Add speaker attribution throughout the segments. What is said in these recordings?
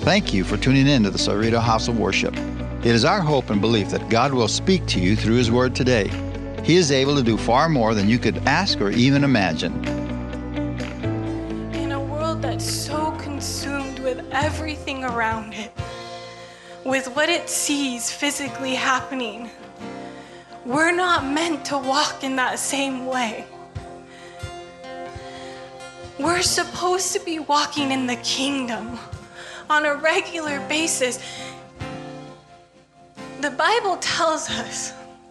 Speaker 1: Thank you for tuning in to the Cerrito House of Worship. It is our hope and belief that God will speak to you through His Word today. He is able to do far more than you could ask or even imagine.
Speaker 2: In a world that's so consumed with everything around it, with what it sees physically happening, we're not meant to walk in that same way. We're supposed to be walking in the kingdom on a regular basis. The Bible tells us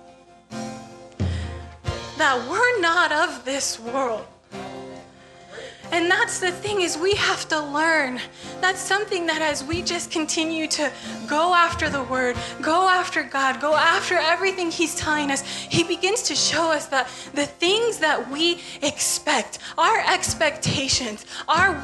Speaker 2: that we're not of this world. And that's the thing, is we have to learn. That's something that as we just continue to go after the Word, go after God, go after everything He's telling us, He begins to show us that the things that we expect, our expectations, our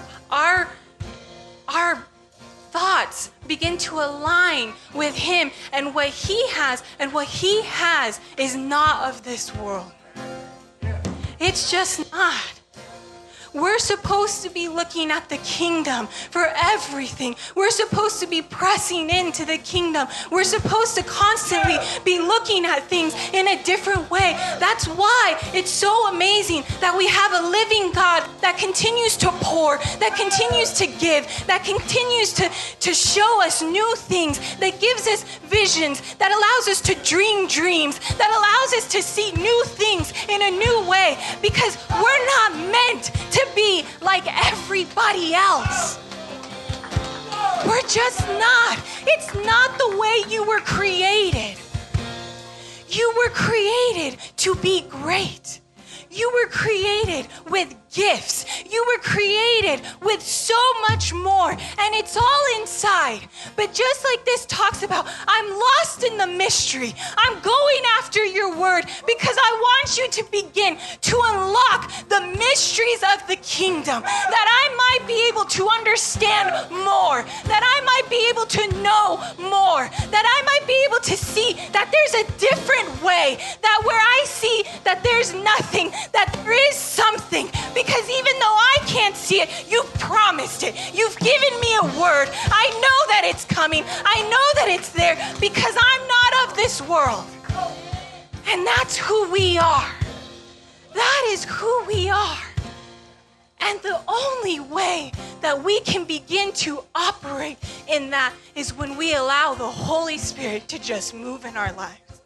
Speaker 2: thoughts begin to align with Him and what He has, and what He has is not of this world. It's just not. We're supposed to be looking at the kingdom for everything. We're supposed to be pressing into the kingdom. We're supposed to constantly be looking at things in a different way. That's why it's so amazing that we have a living God that continues to pour, that continues to give, that continues to show us new things, that gives us visions, that allows us to dream dreams, that allows us to see new things in a new way, because we're not meant to be like everybody else. We're just not. It's not the way you were created. You were created to be great. You were created with gifts. You were created with so much more, and it's all inside. But just like this talks about, I'm lost in the mystery. I'm going after your word because I want you to begin to unlock the mysteries of the kingdom, that I might be able to understand more, that I might be able to know more, that I might be able to see that there's a different way, that where I see that there's nothing, that there is something. Because even though I can't see it, you've promised it. You've given me a word. I know that it's coming. I know that it's there because I'm not of this world. And that's who we are. That is who we are. And the only way that we can begin to operate in that is when we allow the Holy Spirit to just move in our lives.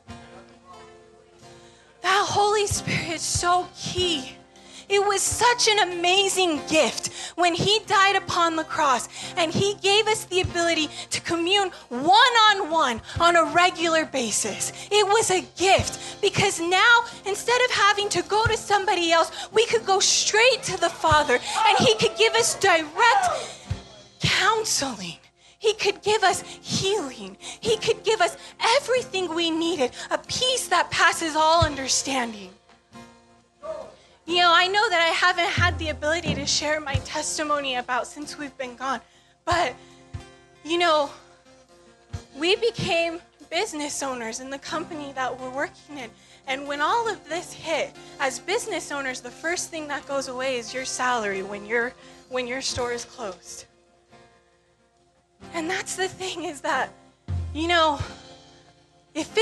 Speaker 2: That Holy Spirit is so key. It was such an amazing gift when He died upon the cross and He gave us the ability to commune one-on-one on a regular basis. It was a gift because now, instead of having to go to somebody else, we could go straight to the Father and He could give us direct counseling. He could give us healing. He could give us everything we needed, a peace that passes all understanding. You know, I know that I haven't had the ability to share my testimony about since we've been gone, but, you know, we became business owners in the company that we're working in. And when all of this hit, as business owners, the first thing that goes away is your salary when your store is closed. And that's the thing, is that, you know, if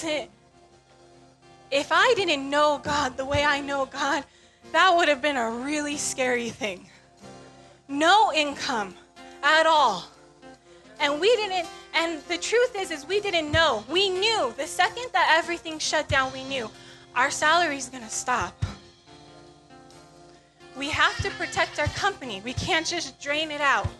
Speaker 2: I didn't know God the way I know God, that would have been a really scary thing. No income at all. And the truth is we didn't know. We knew the second that everything shut down, we knew our salary's gonna stop. We have to protect our company. We can't just drain it out.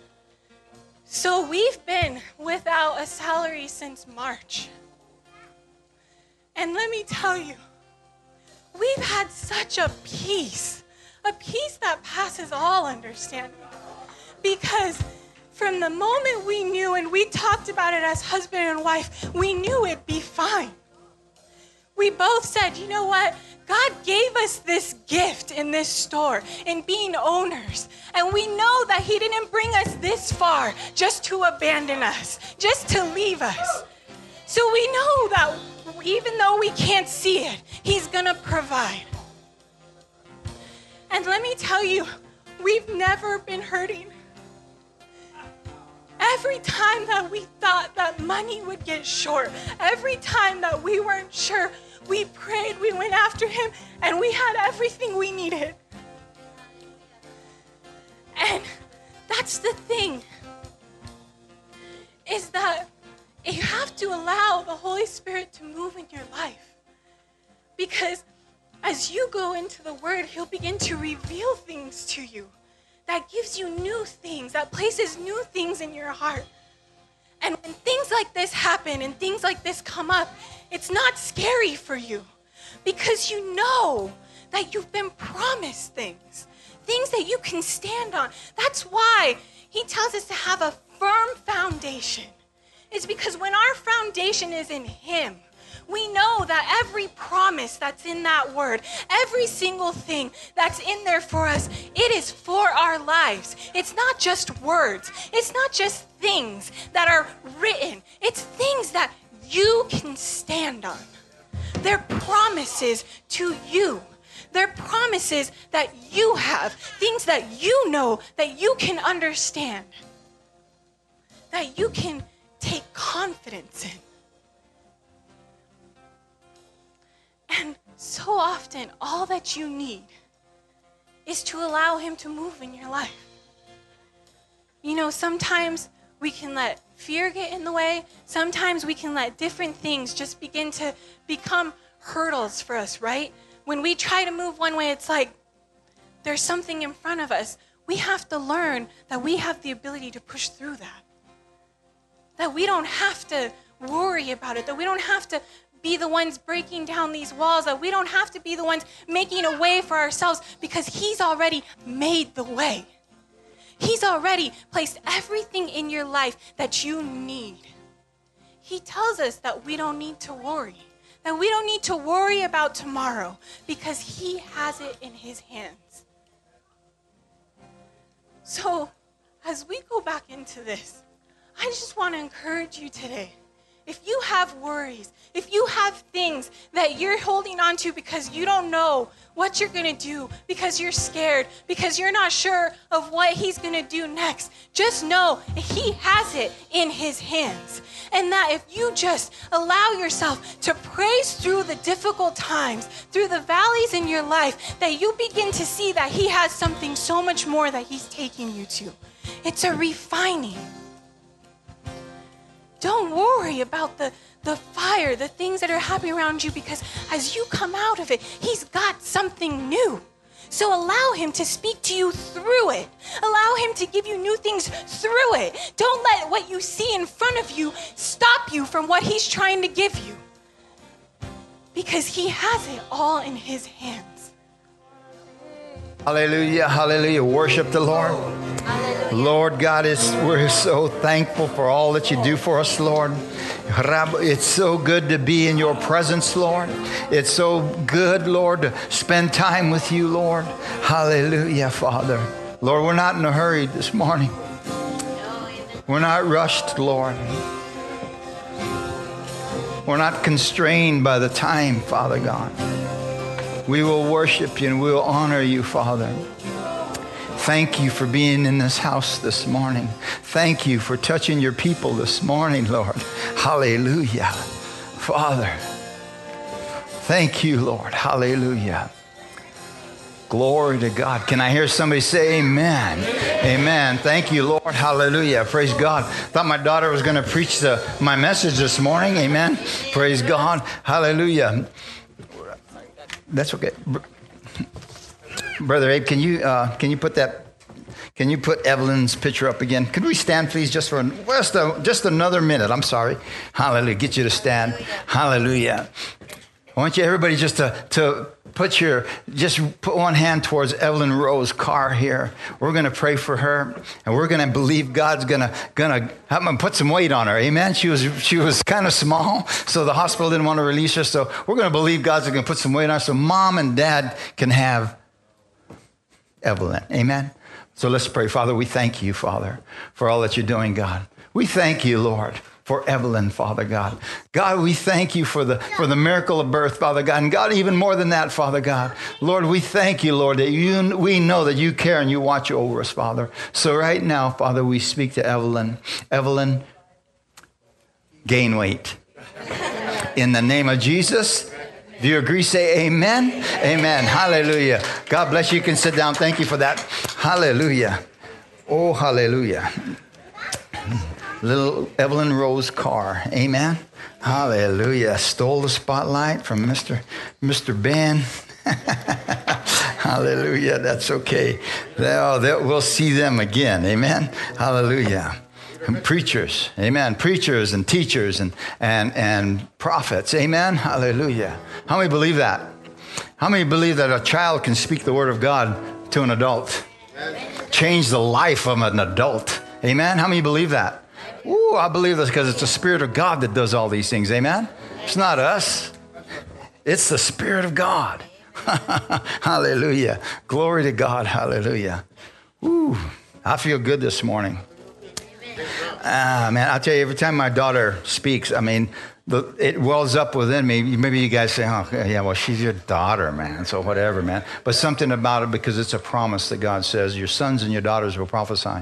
Speaker 2: So we've been without a salary since March. And let me tell you, we've had such a peace that passes all understanding. Because from the moment we knew, and we talked about it as husband and wife, we knew it'd be fine. We both said, you know what? God gave us this gift in this store, in being owners. And we know that He didn't bring us this far just to abandon us, just to leave us. So we know that even though we can't see it, He's gonna provide. And let me tell you, we've never been hurting. every time that we thought that money would get short, every time that we weren't sure, we prayed, we went after him, and we had everything we needed. And that's the thing, is that you have to allow the Holy Spirit to move in your life. Because as you go into the Word, he'll begin to reveal things to you that gives you new things, that places new things in your heart. And when things like this happen and things like this come up, it's not scary for you because you know that you've been promised things that you can stand on. That's why he tells us to have a firm foundation. It's because when our foundation is in him, we know that every promise that's in that word, every single thing that's in there for us, it is for our lives. It's not just words. It's not just things that are written. It's things that you can stand on. They're promises to you. They're promises that you have, things that you know, that you can understand, that you can take confidence in. And so often, all that you need is to allow him to move in your life. You know, sometimes we can let fear get in the way. Sometimes we can let different things just begin to become hurdles for us, right? When we try to move one way, it's like there's something in front of us. We have to learn that we have the ability to push through that. That we don't have to worry about it, that we don't have to be the ones breaking down these walls, that we don't have to be the ones making a way for ourselves because he's already made the way. He's already placed everything in your life that you need. He tells us that we don't need to worry, that we don't need to worry about tomorrow because he has it in his hands. So as we go back into this, I just want to encourage you today. If you have worries, if you have things that you're holding on to because you don't know what you're going to do, because you're scared, because you're not sure of what he's going to do next, just know he has it in his hands. And that if you just allow yourself to praise through the difficult times, through the valleys in your life, that you begin to see that he has something so much more that he's taking you to. It's a refining. Don't worry about the fire, the things that are happening around you, because as you come out of it, he's got something new. So allow him to speak to you through it. Allow him to give you new things through it. Don't let what you see in front of you stop you from what he's trying to give you. Because he has it all in his hands.
Speaker 1: Hallelujah, hallelujah. Worship the Lord.
Speaker 2: Hallelujah.
Speaker 1: Lord God, we're so thankful for all that you do for us, Lord. It's so good to be in your presence, Lord. It's so good, Lord, to spend time with you, Lord. Hallelujah, Father. Lord, we're not in a hurry this morning. We're not rushed, Lord. We're not constrained by the time, Father God. We will worship you and we will honor you, Father. Thank you for being in this house this morning. Thank you for touching your people this morning, Lord. Hallelujah. Father, thank you, Lord. Hallelujah. Glory to God. Can I hear somebody say amen? Amen. Thank you, Lord. Hallelujah. Praise God. Thought my daughter was going to preach my message this morning. Amen. Praise God. Hallelujah. That's okay. Brother Abe, can you put Evelyn's picture up again? Could we stand, please, just another minute? I'm sorry. Hallelujah. Get you to stand. Hallelujah. I want you, everybody, just to put one hand towards Evelyn Rowe's car here. We're going to pray for her, and we're going to believe God's going to put some weight on her. Amen. She was kind of small, so the hospital didn't want to release her. So we're going to believe God's going to put some weight on her, so mom and dad can have Evelyn. Amen. So let's pray. Father, we thank you, Father, for all that you're doing, God. We thank you, Lord, for Evelyn, Father God. God, we thank you for the miracle of birth, Father God. And God, even more than that, Father God. Lord, we thank you, Lord, that we know that you care and you watch over us, Father. So right now, Father, we speak to Evelyn. Evelyn, gain weight. In the name of Jesus. Do you agree? Say amen. Amen. Hallelujah. God bless you. You can sit down. Thank you for that. Hallelujah. Oh, hallelujah. Little Evelyn Rose Carr. Amen. Hallelujah. Stole the spotlight from Mr. Ben. Hallelujah. That's okay. We'll see them again. Amen. Hallelujah. And preachers. Amen. Preachers and teachers and prophets. Amen. Hallelujah. How many believe that? How many believe that a child can speak the word of God to an adult? Change the life of an adult. Amen. How many believe that? Ooh, I believe this because it's the Spirit of God that does all these things. Amen. It's not us. It's the Spirit of God. Hallelujah. Glory to God. Hallelujah. Ooh, I feel good this morning. Man, I'll tell you, every time my daughter speaks, I mean, it wells up within me. Maybe you guys say, oh, yeah, well, she's your daughter, man, so whatever, man. But something about it, because it's a promise that God says, your sons and your daughters will prophesy.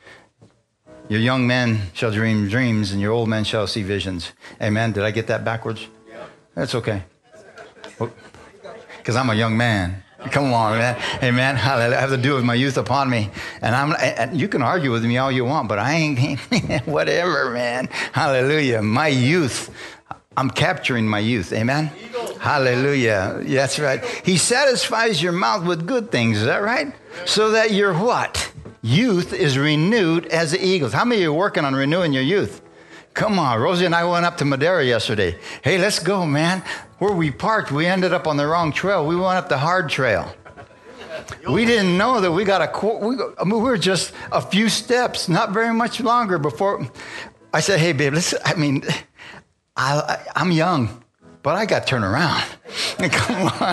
Speaker 1: Your young men shall dream dreams, and your old men shall see visions. Amen. Did I get that backwards? That's okay. Because I'm a young man. Come on, man. Amen. Hallelujah. I have to do with my youth upon me. And you can argue with me all you want, but I ain't, whatever, man. Hallelujah. My youth, I'm capturing my youth. Amen. Hallelujah. That's right. He satisfies your mouth with good things. Is that right? So that your what? Youth is renewed as the eagles. How many of you are working on renewing your youth? Come on. Rosie and I went up to Madera yesterday. Hey, let's go, man. Where we parked, we ended up on the wrong trail. We went up the hard trail. We didn't know that we were just a few steps, not very much longer before. I said, hey, babe, I'm young, but I got to turn around. Come on.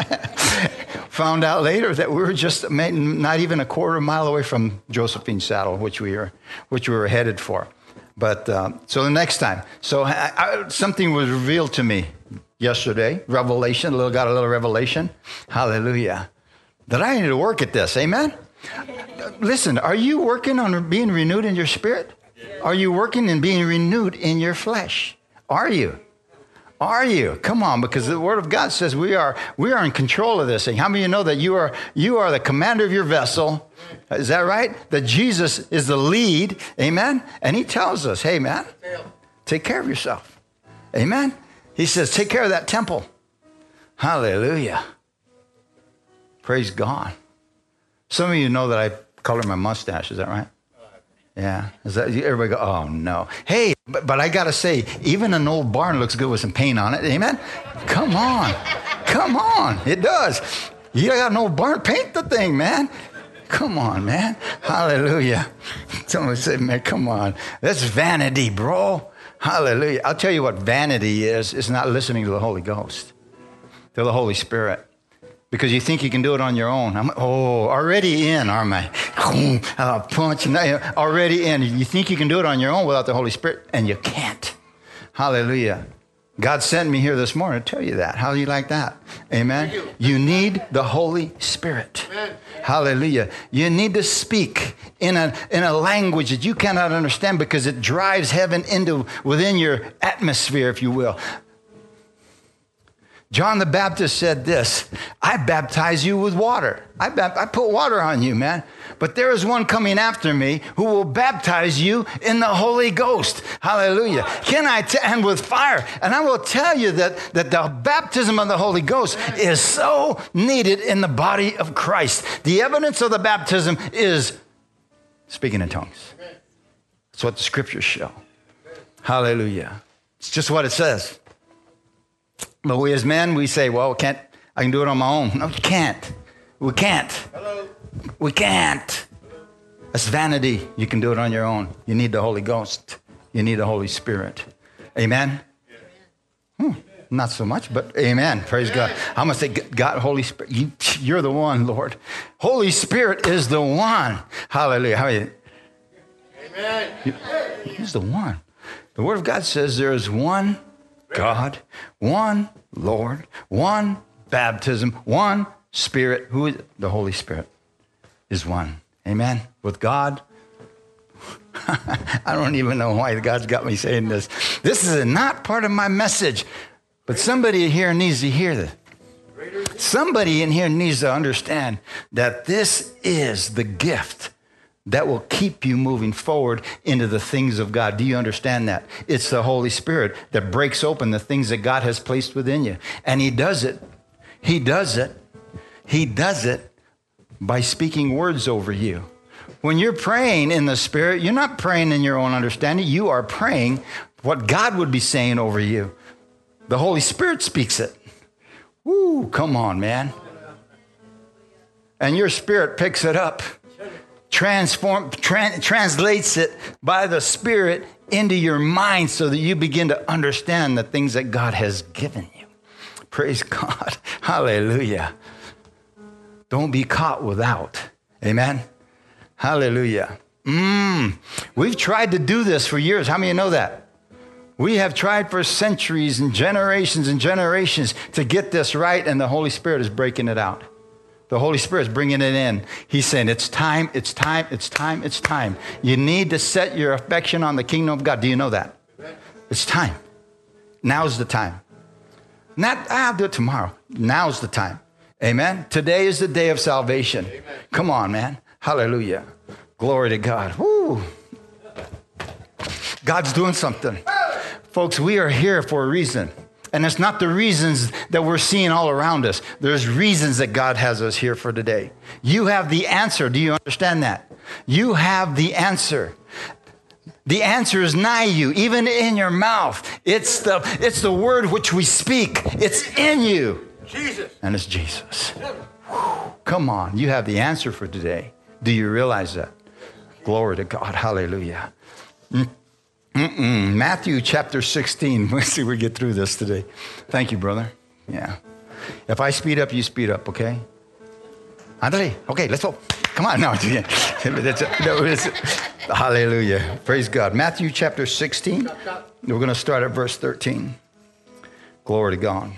Speaker 1: Found out later that we were just not even a quarter mile away from Josephine Saddle, which we were headed for. But so the next time, something was revealed to me yesterday. Revelation, got a little revelation. Hallelujah. That I need to work at this. Amen. Listen, are you working on being renewed in your spirit? Are you working in being renewed in your flesh? Are you? Are you? Come on, because the Word of God says we are in control of this thing. How many of you know that you are the commander of your vessel? Is that right? That Jesus is the lead. Amen? And he tells us, hey, man, take care of yourself. Amen? He says, take care of that temple. Hallelujah. Praise God. Some of you know that I color my mustache. Is that right? Yeah. Is that everybody go, oh, no. Hey, but I got to say, even an old barn looks good with some paint on it. Amen? Come on. Come on. It does. You got an old barn, paint the thing, man. Come on, man. Hallelujah. Someone said, man, come on. That's vanity, bro. Hallelujah. I'll tell you what vanity is. It's not listening to the Holy Ghost, to the Holy Spirit. Because you think you can do it on your own. Already in, aren't I? Punch, already in. You think you can do it on your own without the Holy Spirit, and you can't. Hallelujah. God sent me here this morning to tell you that. How do you like that? Amen. You need the Holy Spirit. Amen. Hallelujah. You need to speak in a language that you cannot understand because it drives heaven within your atmosphere, if you will. John the Baptist said this, I baptize you with water. I put water on you, man. But there is one coming after me who will baptize you in the Holy Ghost. Hallelujah. And with fire. And I will tell you that the baptism of the Holy Ghost is so needed in the body of Christ. The evidence of the baptism is speaking in tongues. That's what the scriptures show. Hallelujah. It's just what it says. But we as men, we say, well, I can do it on my own. No, you can't. We can't. Hello. We can't. That's vanity. You can do it on your own. You need the Holy Ghost. You need the Holy Spirit. Amen? Not so much, but amen. Praise God. I'm going to say, God, Holy Spirit, you're the one, Lord. Holy Spirit is the one. Hallelujah. Amen. He's the one. The Word of God says there is one God, one Lord, one baptism, one Spirit. Who is the Holy Spirit? Is one. Amen. With God. I don't even know why God's got me saying this. This is not part of my message, but somebody here needs to hear this. Somebody in here needs to understand that this is the gift that will keep you moving forward into the things of God. Do you understand that? It's the Holy Spirit that breaks open the things that God has placed within you. And he does it. He does it by speaking words over you. When you're praying in the Spirit, you're not praying in your own understanding. You are praying what God would be saying over you. The Holy Spirit speaks it. Woo, come on, man. And your spirit picks it up, translates it by the Spirit into your mind so that you begin to understand the things that God has given you. Praise God. Hallelujah. Don't be caught without. Amen. Hallelujah. We've tried to do this for years. How many know that? We have tried for centuries and generations to get this right, and the Holy Spirit is breaking it out. The Holy Spirit is bringing it in. He's saying, it's time, it's time, it's time, it's time. You need to set your affection on the kingdom of God. Do you know that? It's time. Now's the time. Not, I'll do it tomorrow. Now's the time. Amen? Today is the day of salvation. Amen. Come on, man. Hallelujah. Glory to God. Woo. God's doing something. Folks, we are here for a reason. And it's not the reasons that we're seeing all around us. There's reasons that God has us here for today. You have the answer. Do you understand that? You have the answer. The answer is nigh you, even in your mouth. It's the word which we speak. It's in you. Jesus. And it's Jesus. Whew. Come on. You have the answer for today. Do you realize that? Glory to God. Hallelujah. Matthew chapter 16. Let's see if we get through this today. Thank you, brother. Yeah. If I speed up, you speed up, okay? Andre, okay, let's go. Come on. No, hallelujah. Praise God. Matthew chapter 16. We're going to start at verse 13. Glory to God.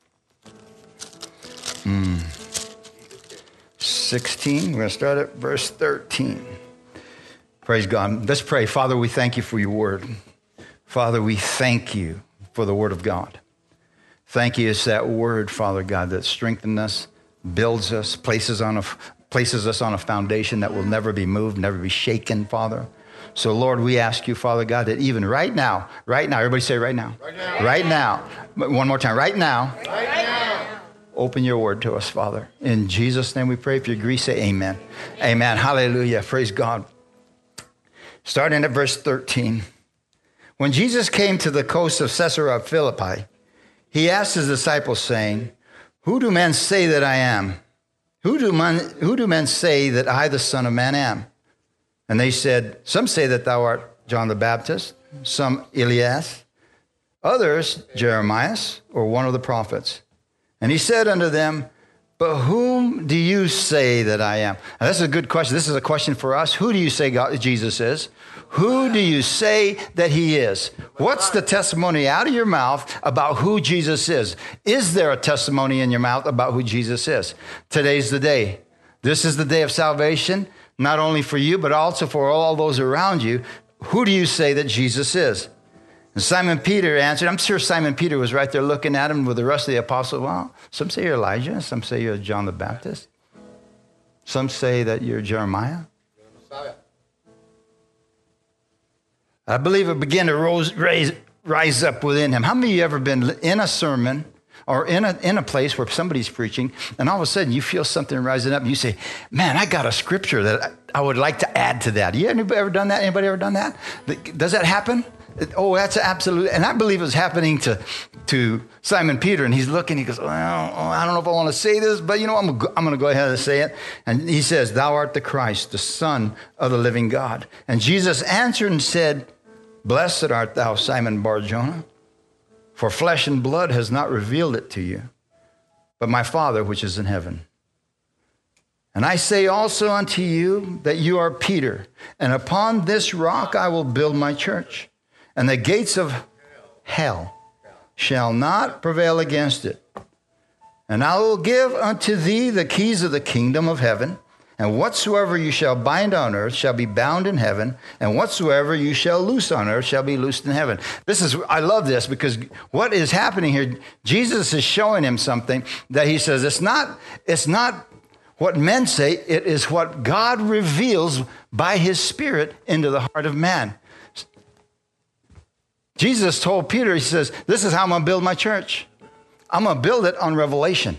Speaker 1: 16. We're going to start at verse 13. Praise God. Let's pray. Father, we thank you for your word. Father, we thank you for the word of God. Thank you. It's that word, Father God, that strengthens us, builds us, places us on a foundation that will never be moved, never be shaken, Father. So, Lord, we ask you, Father God, that even right now, everybody say right now. Right now. One more time. Right now. Open your word to us, Father. In Jesus' name we pray. If you agree, say amen. Amen. Hallelujah. Praise God. Starting at verse 13. When Jesus came to the coast of Caesarea Philippi, he asked his disciples, saying, Who do men say that I am? Who do men say that I, the Son of Man, am? And they said, Some say that thou art John the Baptist, some Elias, others Jeremiah, or one of the prophets. And he said unto them, But whom do you say that I am? Now, this is a good question. This is a question for us. Who do you say Jesus is? Who do you say that he is? What's the testimony out of your mouth about who Jesus is? Is there a testimony in your mouth about who Jesus is? Today's the day. This is the day of salvation, not only for you, but also for all those around you. Who do you say that Jesus is? And Simon Peter answered. I'm sure Simon Peter was right there looking at him with the rest of the apostles. Well, some say you're Elijah. Some say you're John the Baptist. Some say that you're Jeremiah. I believe it began to rise up within him. How many of you ever been in a sermon or in a place where somebody's preaching, and all of a sudden you feel something rising up, and you say, man, I got a scripture that I would like to add to that. Anybody ever done that? Anybody ever done that? Does that happen? Oh, that's absolute. And I believe it was happening to Simon Peter. And he's looking, he goes, well, I don't know if I want to say this, but I'm going to go ahead and say it. And he says, Thou art the Christ, the Son of the living God. And Jesus answered and said, Blessed art thou, Simon Bar-Jonah, for flesh and blood has not revealed it to you, but my Father which is in heaven. And I say also unto you that you are Peter, and upon this rock I will build my church. and the gates of hell shall not prevail against it. And I will give unto thee the keys of the kingdom of heaven, and whatsoever you shall bind on earth shall be bound in heaven, and whatsoever you shall loose on earth shall be loosed in heaven. I love this, because what is happening here, Jesus is showing him something that he says, it's not what men say, it is what God reveals by his Spirit into the heart of man. Jesus told Peter, he says, this is how I'm going to build my church. I'm going to build it on revelation.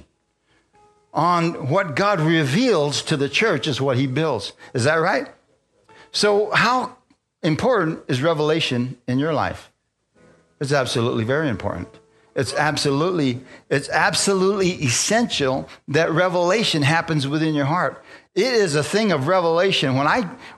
Speaker 1: On what God reveals to the church is what he builds. Is that right? So how important is revelation in your life? It's absolutely very important. It's absolutely essential that revelation happens within your heart. It is a thing of revelation. When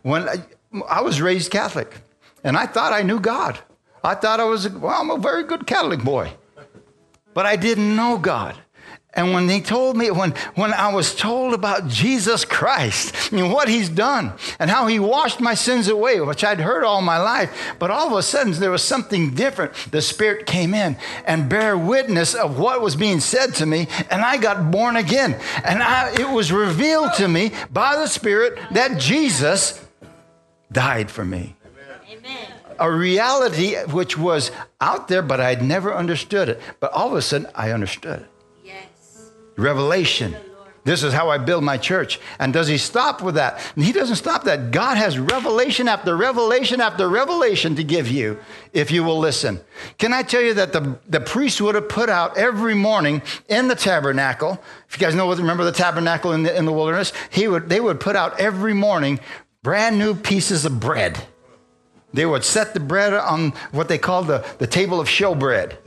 Speaker 1: I was raised Catholic, and I thought I knew God. I thought I'm a very good Catholic boy. But I didn't know God. And when they told me, when I was told about Jesus Christ and what he's done and how he washed my sins away, which I'd heard all my life, but all of a sudden there was something different. The Spirit came in and bare witness of what was being said to me, and I got born again. And it was revealed to me by the Spirit that Jesus died for me. Amen. A reality which was out there, but I'd never understood it. But all of a sudden, I understood it. Revelation. This is how I build my church. And does he stop with that? He doesn't stop that. God has revelation after revelation after revelation to give you if you will listen. Can I tell you that the priest would have put out every morning in the tabernacle? If you guys remember the tabernacle in the wilderness, they would put out every morning brand new pieces of bread. They would set the bread on what they called the table of showbread.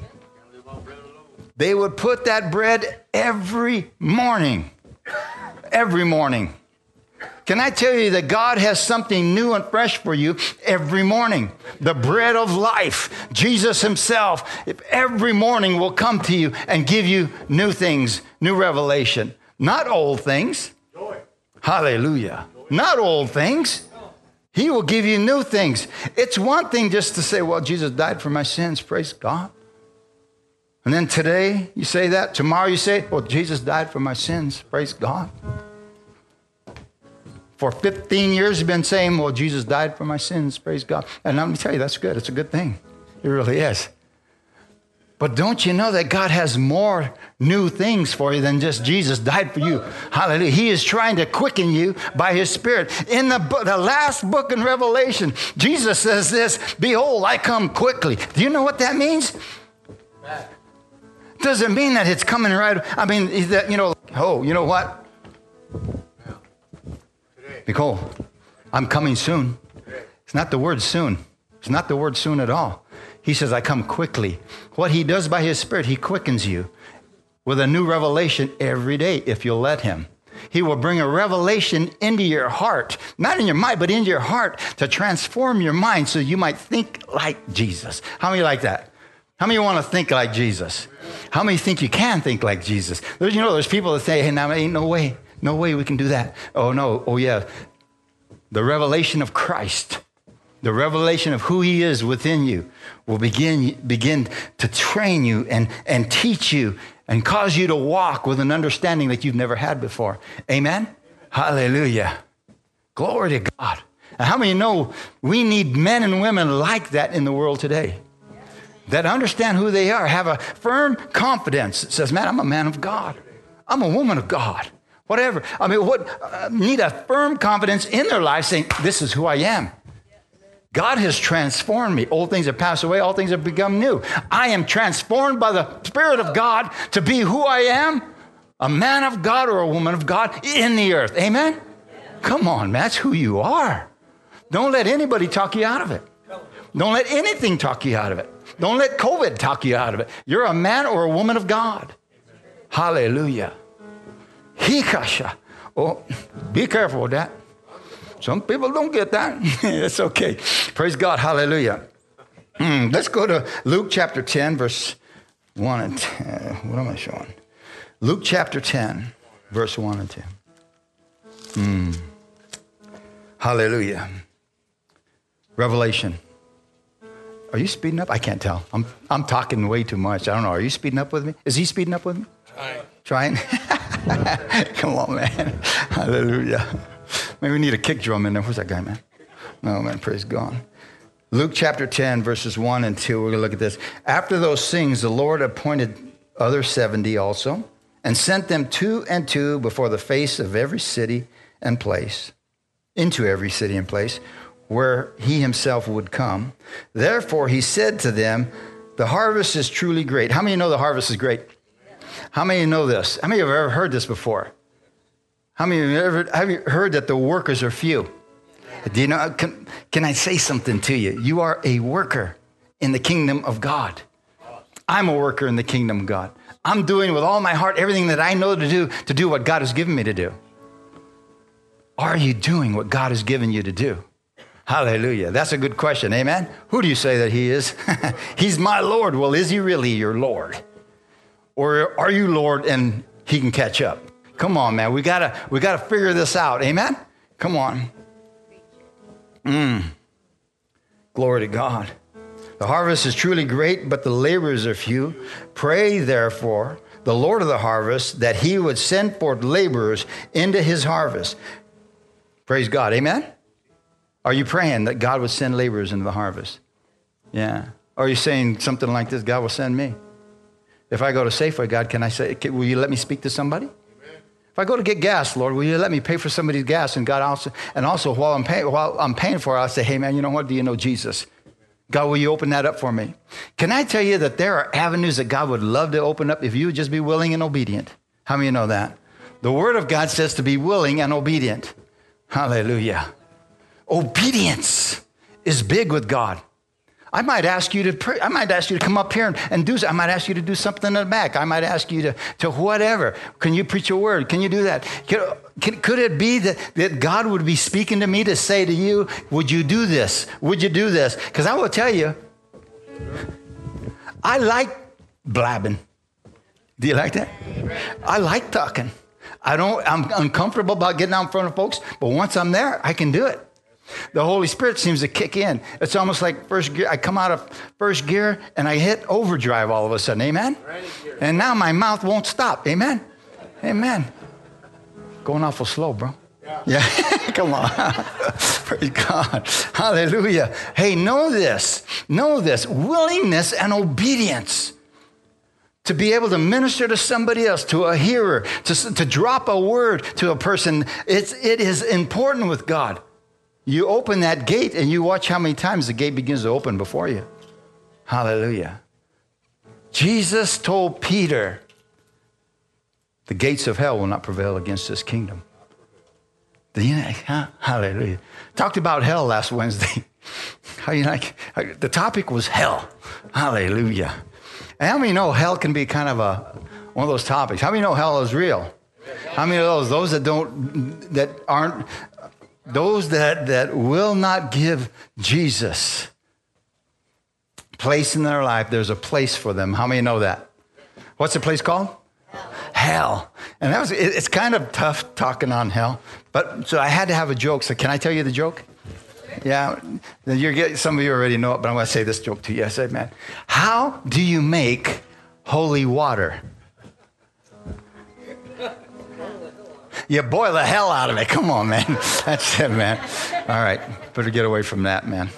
Speaker 1: They would put that bread every morning. Every morning. Can I tell you that God has something new and fresh for you every morning? The bread of life, Jesus himself, every morning will come to you and give you new things, new revelation. Not old things. Joy. Hallelujah. Joy. Not old things. He will give you new things. It's one thing just to say, well, Jesus died for my sins. Praise God. And then today you say that. Tomorrow you say, well, Jesus died for my sins. Praise God. For 15 years you've been saying, well, Jesus died for my sins. Praise God. And let me tell you, that's good. It's a good thing. It really is. But don't you know that God has more new things for you than just Jesus died for you? Hallelujah. He is trying to quicken you by his Spirit. In the last book in Revelation, Jesus says this, behold, I come quickly. Do you know what that means? Doesn't mean that it's coming right. I mean, that, you know what? Behold, I'm coming soon. It's not the word soon. It's not the word soon at all. He says, I come quickly. What he does by his Spirit, he quickens you with a new revelation every day if you'll let him. He will bring a revelation into your heart, not in your mind, but into your heart to transform your mind so you might think like Jesus. How many like that? How many want to think like Jesus? How many think you can think like Jesus? There's people that say, hey, now ain't no way we can do that. Oh, no. Oh, yeah. The revelation of Christ, the revelation of who he is within you will begin to train you and teach you and cause you to walk with an understanding that you've never had before. Amen? Hallelujah. Glory to God. And how many know we need men and women like that in the world today? That understand who they are, have a firm confidence that says, man, I'm a man of God. I'm a woman of God. Whatever. I mean, need a firm confidence in their life saying, this is who I am. God has transformed me. Old things have passed away. All things have become new. I am transformed by the Spirit of God to be who I am, a man of God or a woman of God in the earth. Amen? Come on, man. That's who you are. Don't let anybody talk you out of it. Don't let anything talk you out of it. Don't let COVID talk you out of it. You're a man or a woman of God. Hallelujah. Hikasha. Oh, be careful with that. Some people don't get that. It's okay. Praise God. Hallelujah. Let's go to Luke chapter 10, verse 1 and 10. What am I showing? Luke chapter 10, verse 1 and 10. Hallelujah. Revelation. Are you speeding up? I can't tell. I'm talking way too much. I don't know. Are you speeding up with me? Is he speeding up with me? Trying. Come on, man. Hallelujah. Maybe we need a kick drum in there. Where's that guy, man? No, man. Praise God. Luke chapter 10, verses 1 and 2. We're going to look at this. After those things, the Lord appointed other 70 also, and sent them 2 and 2 before the face of every city and place, into every city and place, where he himself would come. Therefore, he said to them, the harvest is truly great. How many know the harvest is great? How many know this? How many have ever heard this before? How many have you heard that the workers are few? Do you know? Can I say something to you? You are a worker in the kingdom of God. I'm a worker in the kingdom of God. I'm doing with all my heart everything that I know to do what God has given me to do. Are you doing what God has given you to do? Hallelujah. That's a good question. Amen. Who do you say that he is? He's my Lord. Well, is he really your Lord? Or are you Lord and he can catch up? Come on, man. We gotta figure this out. Amen. Come on. Glory to God. The harvest is truly great, but the laborers are few. Pray, therefore, the Lord of the harvest, that he would send forth laborers into his harvest. Praise God. Amen? Are you praying that God would send laborers into the harvest? Yeah. Or are you saying something like this, God will send me? If I go to Safeway, God, will you let me speak to somebody? If I go to get gas, Lord, will you let me pay for somebody's gas? And God also while I'm paying for it, I'll say, hey, man, you know what? Do you know Jesus? God, will you open that up for me? Can I tell you that there are avenues that God would love to open up if you would just be willing and obedient? How many know that? The Word of God says to be willing and obedient. Hallelujah. Obedience is big with God. I might ask you to pray. I might ask you to come up here and do. I might ask you to do something in the back. I might ask you to whatever. Can you preach a word? Can you do that? Could it be that God would be speaking to me to say to you, would you do this? Would you do this? Because I will tell you, I like blabbing. Do you like that? I like talking. I'm uncomfortable about getting out in front of folks, but once I'm there, I can do it. The Holy Spirit seems to kick in. It's almost like first gear. I come out of first gear and I hit overdrive all of a sudden. Amen? And now my mouth won't stop. Amen? Amen. Going awful slow, bro. Yeah. Come on. Praise God. Hallelujah. Hey, know this. Willingness and obedience to be able to minister to somebody else, to a hearer, to drop a word to a person. It is important with God. You open that gate and you watch how many times the gate begins to open before you. Hallelujah. Jesus told Peter, the gates of hell will not prevail against this kingdom. Hallelujah. Talked about hell last Wednesday. The topic was hell. Hallelujah. And how many know hell can be kind of one of those topics? How many know hell is real? How many of those that will not give Jesus place in their life, there's a place for them. How many know that? What's the place called? Hell. And it's kind of tough talking on hell, so I had to have a joke. So can I tell you the joke? Yeah, some of you already know it, but I'm going to say this joke to you. I said, man, how do you make holy water? You boil the hell out of it. Come on, man. That's it, man. All right. Better get away from that, man.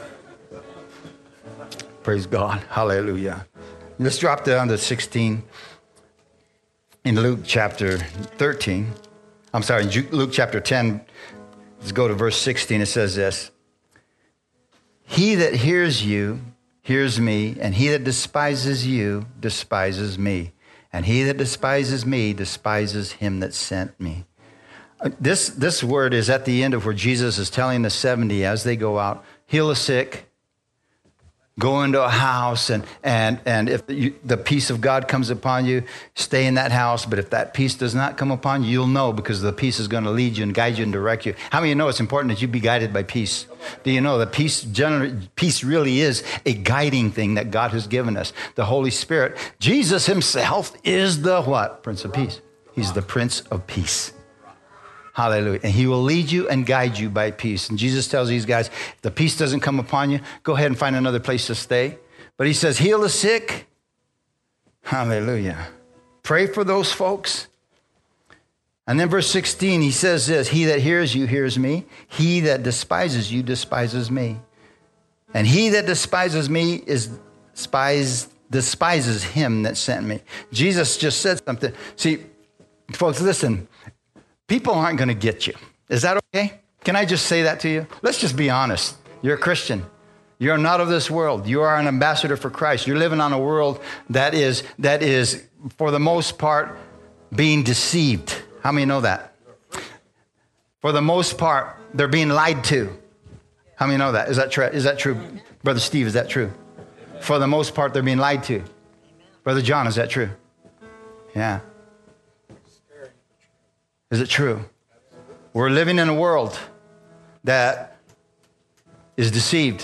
Speaker 1: Praise God. Hallelujah. Let's drop down to 16 in Luke chapter 13. I'm sorry, Luke chapter 10. Let's go to verse 16. It says this. He that hears you hears me, and he that despises you despises me. And he that despises me despises him that sent me. This word is at the end of where Jesus is telling the 70 as they go out, heal the sick, go into a house, and if the peace of God comes upon you, stay in that house. But if that peace does not come upon you, you'll know, because the peace is going to lead you and guide you and direct you. How many of you know it's important that you be guided by peace? Do you know that peace really is a guiding thing that God has given us? The Holy Spirit. Jesus himself is the what? Prince of Peace. He's the Prince of Peace. Hallelujah. And he will lead you and guide you by peace. And Jesus tells these guys, if the peace doesn't come upon you, go ahead and find another place to stay. But he says, heal the sick. Hallelujah. Pray for those folks. And then verse 16, he says this, he that hears you hears me. He that despises you despises me. And he that despises me despises him that sent me. Jesus just said something. See, folks, listen. People aren't going to get you. Is that okay? Can I just say that to you? Let's just be honest. You're a Christian. You're not of this world. You are an ambassador for Christ. You're living on a world that is, for the most part, being deceived. How many know that? For the most part, they're being lied to. How many know that? Is that true? Brother Steve, is that true? For the most part, they're being lied to. Brother John, is that true? Yeah. Is it true? We're living in a world that is deceived.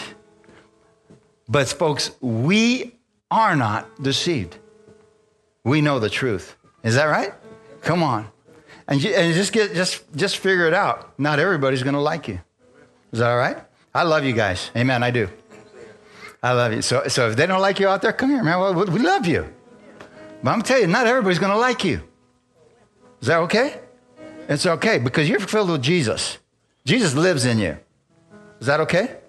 Speaker 1: But folks, we are not deceived. We know the truth. Is that right? Come on. And just figure it out. Not everybody's going to like you. Is that all right? I love you guys. Amen, I do. I love you. So if they don't like you out there, come here, man. Well, we love you. But I'm telling you, not everybody's going to like you. Is that okay? It's okay because you're filled with Jesus. Jesus lives in you. Is that okay?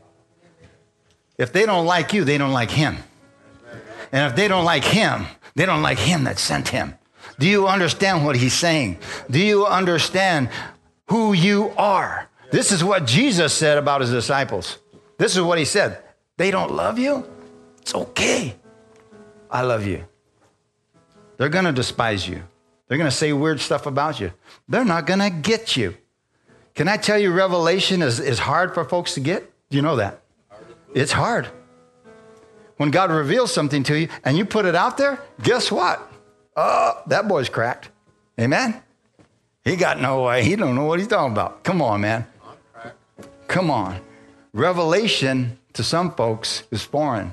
Speaker 1: If they don't like you, they don't like him. And if they don't like him, they don't like him that sent him. Do you understand what he's saying? Do you understand who you are? This is what Jesus said about his disciples. This is what he said. They don't love you? It's okay. I love you. They're going to despise you. They're going to say weird stuff about you. They're not going to get you. Can I tell you, revelation is hard for folks to get? Do you know that? It's hard. When God reveals something to you and you put it out there, guess what? Oh, that boy's cracked. Amen? He got no way. He don't know what he's talking about. Come on, man. Come on. Revelation to some folks is foreign.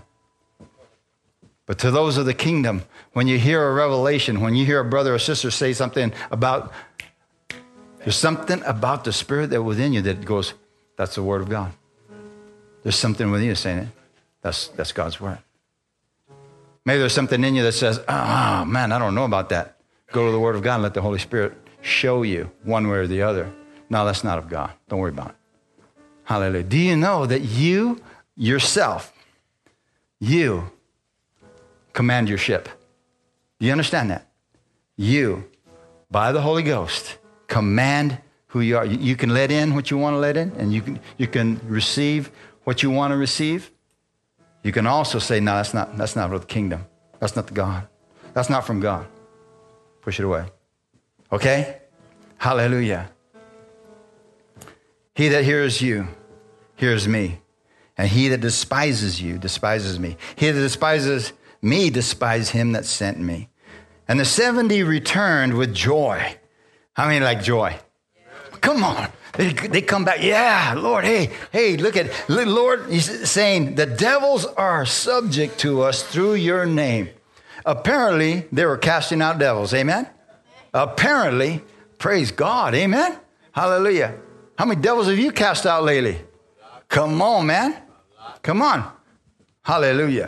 Speaker 1: But to those of the kingdom, when you hear a revelation, when you hear a brother or sister say something about, there's something about the spirit that within you that goes, that's the word of God. There's something within you saying it. That's God's word. Maybe there's something in you that says, man, I don't know about that. Go to the word of God and let the Holy Spirit show you one way or the other. No, that's not of God. Don't worry about it. Hallelujah. Do you know that you, yourself, you command your ship? Do you understand that? You, by the Holy Ghost, command who you are. You can let in what you want to let in, and you can receive what you want to receive. You can also say, no, that's not of the kingdom. That's not the God. That's not from God. Push it away. Okay? Hallelujah. He that hears you hears me, and he that despises you despises me. He that despises me despises him that sent me. And the 70 returned with joy. How many like joy? Come on. They come back. Yeah, Lord, hey, look at, Lord, he's saying the devils are subject to us through your name. Apparently, they were casting out devils. Amen? Apparently, praise God. Amen? Hallelujah. How many devils have you cast out lately? Come on, man. Come on. Hallelujah.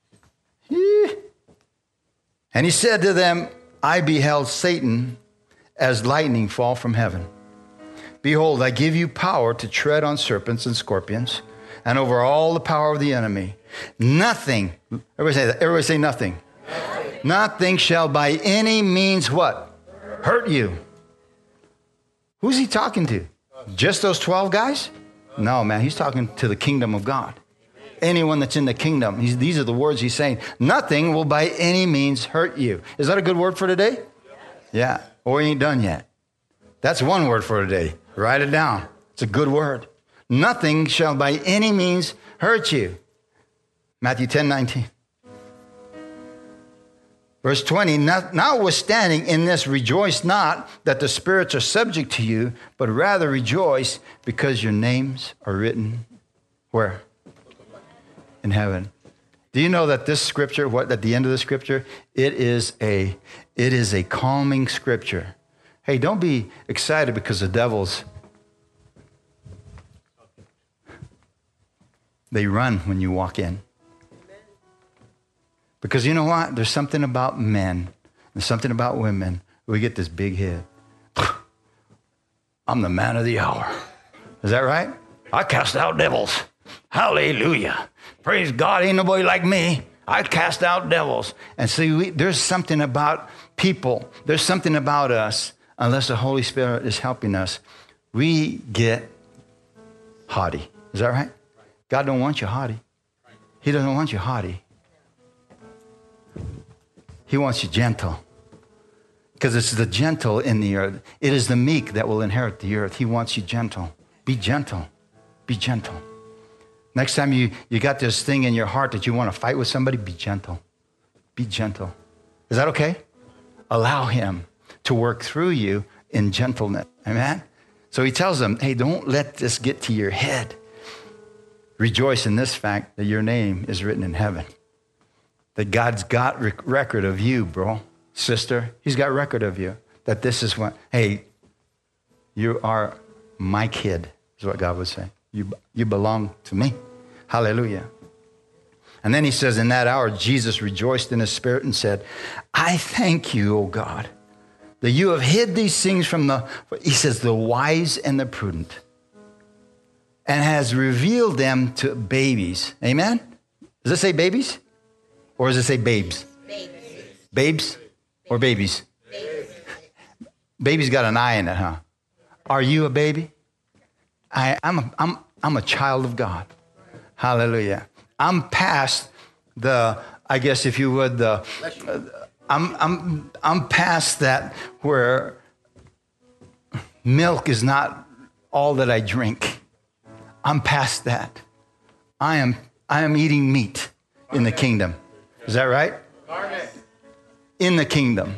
Speaker 1: And he said to them, I beheld Satan as lightning fall from heaven. Behold, I give you power to tread on serpents and scorpions and over all the power of the enemy. Nothing, everybody say that. Everybody say nothing. Nothing shall by any means what? Hurt you. Who's he talking to? Just those 12 guys? No, man, he's talking to the kingdom of God. Anyone that's in the kingdom, these are the words he's saying. Nothing will by any means hurt you. Is that a good word for today? Yeah. Or we ain't done yet. That's one word for today. Write it down. It's a good word. Nothing shall by any means hurt you. Matthew 10:19. Verse 20, notwithstanding in this, rejoice not that the spirits are subject to you, but rather rejoice because your names are written where? In heaven. Do you know that this scripture, at the end of the scripture, it is a calming scripture. Hey, don't be excited because the devils, they run when you walk in. Because you know what? There's something about men, there's something about women. We get this big head. I'm the man of the hour. Is that right? I cast out devils. Hallelujah. Praise God. Ain't nobody like me. I cast out devils. And see, there's something about people. There's something about us. Unless the Holy Spirit is helping us, we get haughty. Is that right? God don't want you haughty. He doesn't want you haughty. He wants you gentle. Because it's the gentle in the earth. It is the meek that will inherit the earth. He wants you gentle. Be gentle. Be gentle. Next time you got this thing in your heart that you want to fight with somebody, be gentle. Be gentle. Is that okay? Allow him to work through you in gentleness. Amen? So he tells them, hey, don't let this get to your head. Rejoice in this fact that your name is written in heaven. That God's got record of you, bro, sister. He's got record of you. That this is what, hey, you are my kid, is what God would say. You belong to me. Hallelujah. And then he says, in that hour, Jesus rejoiced in his spirit and said, I thank you, O God, that you have hid these things from he says, the wise and the prudent, and has revealed them to babies. Amen? Does it say babies? Or does it say babes? Babes. Babes or babies? Babes. Baby's got an I in it, huh? Are you a baby? I'm a child of God. Hallelujah. I'm past I guess if you would, I'm past that where milk is not all that I drink. I'm past that. I am eating meat in the kingdom. Is that right? In the kingdom.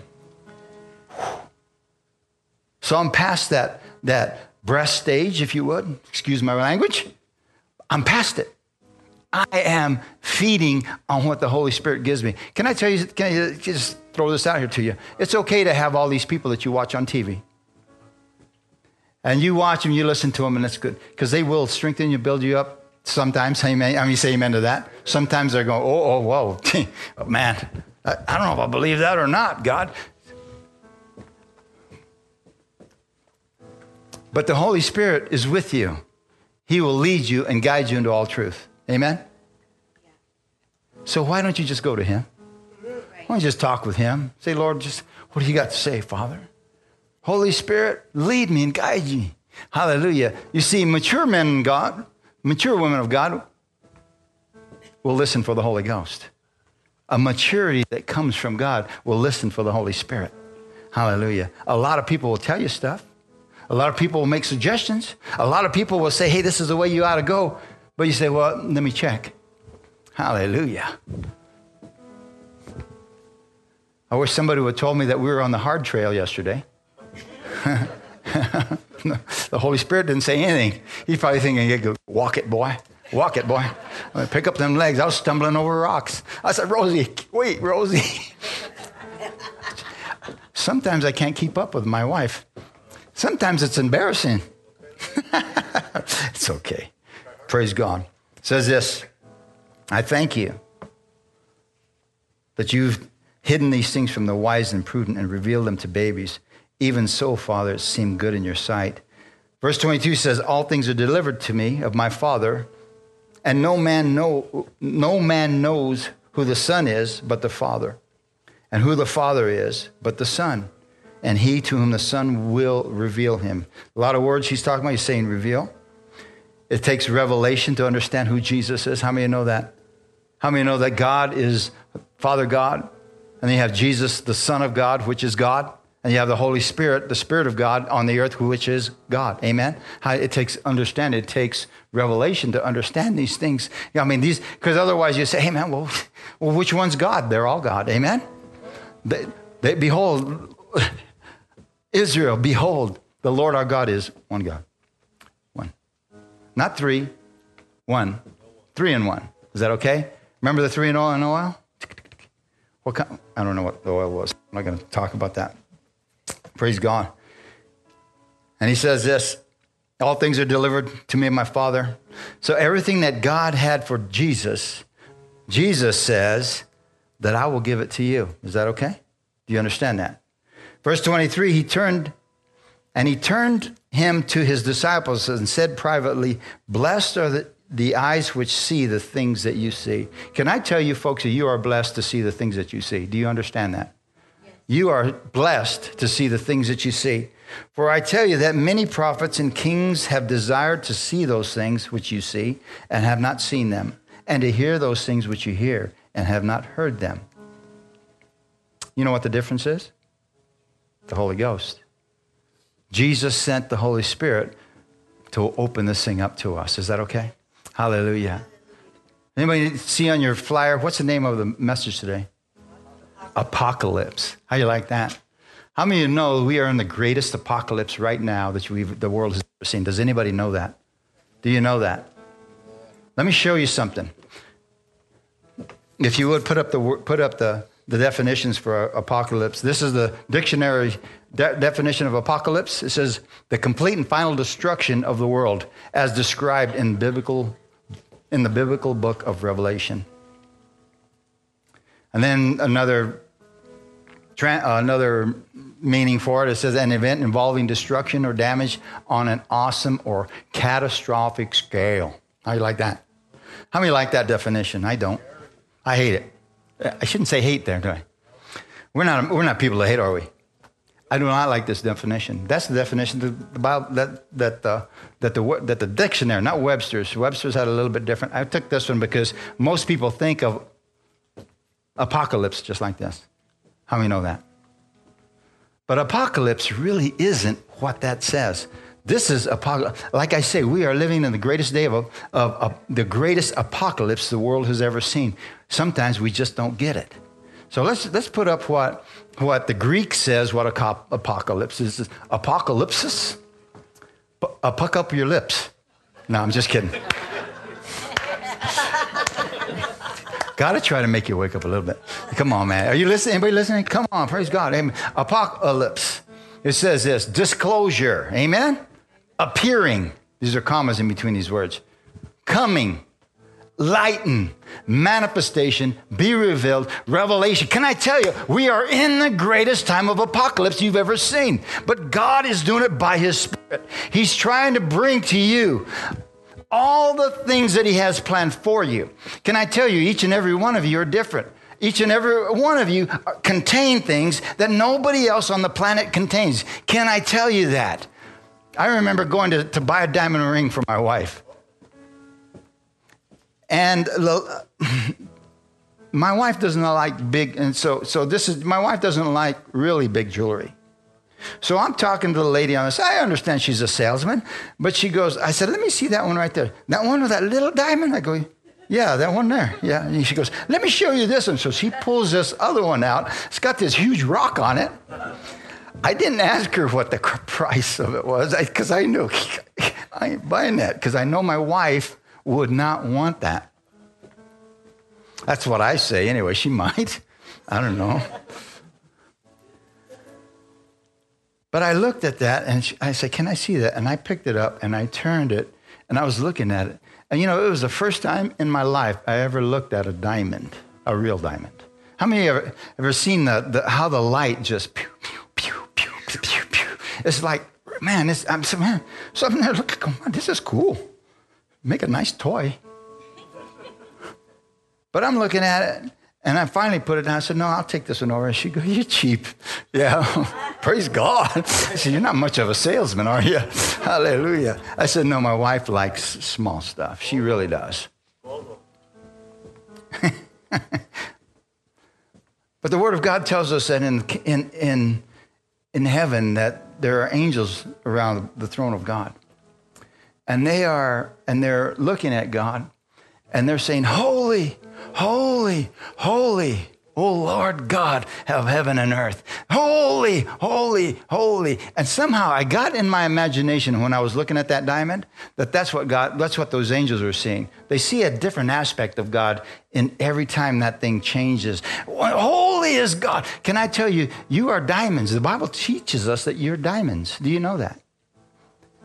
Speaker 1: So I'm past that breast stage, if you would. Excuse my language. I'm past it. I am feeding on what the Holy Spirit gives me. Can I just throw this out here to you? It's okay to have all these people that you watch on TV. And you watch them, you listen to them, and it's good. Because they will strengthen you, build you up. Sometimes, amen. I mean, say amen to that. Sometimes they're going, whoa, man, I don't know if I believe that or not, God. But the Holy Spirit is with you. He will lead you and guide you into all truth. Amen? Yeah. So why don't you just go to him? Why don't you just talk with him? Say, Lord, just what do you got to say, Father? Holy Spirit, lead me and guide me. Hallelujah. You see, mature men in God, mature women of God will listen for the Holy Ghost. A maturity that comes from God will listen for the Holy Spirit. Hallelujah. A lot of people will tell you stuff. A lot of people will make suggestions. A lot of people will say, hey, this is the way you ought to go. But you say, well, let me check. Hallelujah. I wish somebody would have told me that we were on the hard trail yesterday. The Holy Spirit didn't say anything. He's probably thinking, walk it, boy. Walk it, boy. Pick up them legs. I was stumbling over rocks. I said, Rosie, wait, Rosie. Sometimes I can't keep up with my wife. Sometimes it's embarrassing. It's okay. Praise God. It says this, I thank you that you've hidden these things from the wise and prudent and revealed them to babies. Even so, Father, it seemed good in your sight. Verse 22 says, all things are delivered to me of my Father, and no man knows who the Son is but the Father, and who the Father is but the Son, and he to whom the Son will reveal him. A lot of words he's talking about. He's saying reveal. It takes revelation to understand who Jesus is. How many know that? How many know that God is Father God, and then you have Jesus, the Son of God, which is God, and you have the Holy Spirit, the Spirit of God on the earth, which is God. Amen? It takes understanding. It takes revelation to understand these things. I mean, because otherwise you say, hey, man, well, which one's God? They're all God. Amen? Behold, Israel, behold, the Lord our God is one God. One. Not three, one. 3 in 1. Is that okay? Remember the 3 in oil? What kind? I don't know what the oil was. I'm not going to talk about that. Praise God. And he says this, all things are delivered to me of my Father. So everything that God had for Jesus, Jesus says that I will give it to you. Is that okay? Do you understand that? Verse 23, he turned him to his disciples and said privately, blessed are the eyes which see the things that you see. Can I tell you, folks, that you are blessed to see the things that you see? Do you understand that? Yes. You are blessed to see the things that you see. For I tell you that many prophets and kings have desired to see those things which you see and have not seen them, and to hear those things which you hear and have not heard them. You know what the difference is? The Holy Ghost. Jesus sent the Holy Spirit to open this thing up to us. Is that okay? Hallelujah. Anybody see on your flyer, what's the name of the message today? Apocalypse. How you like that? How many of you know we are in the greatest apocalypse right now that the world has ever seen? Does anybody know that? Do you know that? Let me show you something. If you would put up the definitions for apocalypse. This is the dictionary definition of apocalypse. It says the complete and final destruction of the world as described in the biblical book of Revelation. And then another meaning for it, it says an event involving destruction or damage on an awesome or catastrophic scale. How do you like that? How many like that definition? I don't. I hate it. I shouldn't say hate there, do I? We're not people that hate, are we? I do not like this definition. That's the definition that the Bible, that the dictionary, not Webster's. Webster's had a little bit different. I took this one because most people think of apocalypse just like this. How many know that? But apocalypse really isn't what that says. This is apocalypse. Like I say, we are living in the greatest day of the greatest apocalypse the world has ever seen. Sometimes we just don't get it. So let's put up what the Greek says what apocalypse is. Apocalypsis? Puck up your lips. No, I'm just kidding. Got to try to make you wake up a little bit. Come on, man. Are you listening? Anybody listening? Come on, praise God. Amen. Apocalypse. It says this, disclosure. Amen? Appearing. These are commas in between these words. Coming. Lighten. Manifestation. Be revealed. Revelation. Can I tell you, we are in the greatest time of apocalypse you've ever seen. But God is doing it by his Spirit. He's trying to bring to you all the things that he has planned for you. Can I tell you, each and every one of you are different. Each and every one of you contain things that nobody else on the planet contains. Can I tell you that? I remember going to buy a diamond ring for my wife. And my wife doesn't like big, and so my wife doesn't like really big jewelry. So I'm talking to the lady on this. I understand she's a salesman, but she goes, I said, let me see that one right there. That one with that little diamond? I go, yeah, that one there. Yeah. And she goes, let me show you this one. So she pulls this other one out. It's got this huge rock on it. I didn't ask her what the price of it was because I knew I ain't buying that because I know my wife would not want that. That's what I say anyway. She might. I don't know. But I looked at that and I said, can I see that? And I picked it up and I turned it and I was looking at it. And you know, it was the first time in my life I ever looked at a diamond, a real diamond. How many of you ever seen how the light just pew, pew, pew, pew, pew, pew, pew. It's like, man, I'm something there, look, come on, this is cool. Make a nice toy. But I'm looking at it. And I finally put it down. I said, no, I'll take this one over. And she goes, you're cheap. Yeah, praise God. I said, you're not much of a salesman, are you? Hallelujah. I said, no, my wife likes small stuff. She really does. But the Word of God tells us that in heaven that there are angels around the throne of God. And they're looking at God. And they're saying, holy, holy, holy, O Lord God of heaven and earth. Holy, holy, holy. And somehow I got in my imagination when I was looking at that diamond, that's what those angels were seeing. They see a different aspect of God in every time that thing changes. Holy is God. Can I tell you, you are diamonds. The Bible teaches us that you're diamonds. Do you know that?